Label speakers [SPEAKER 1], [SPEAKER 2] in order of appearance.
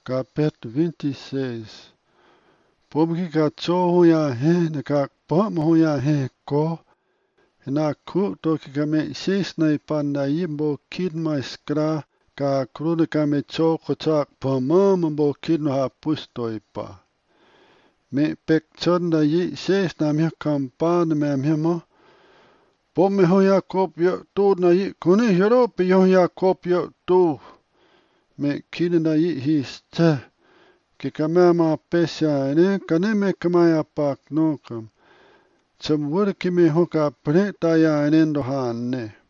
[SPEAKER 1] Capítulo 26. Povo que cachorro ya he, ne ka pomo ya he ko, na ku to ki kame sis na ipanda yimbo kid ma skra, ka krude kame cho kochak pomo mbo kid no ha pusto ipa. Me pek chonda yi sis na mi kampan me mhemo, pom me ho ya kop yo tu na yi kuni hiro pe yo ya kop yo tu. Me kid na yi his te. Ki kamama pesha ene kaneme kamaya pak nokam. Chum wur kimi hoka preta ya enendo hanne.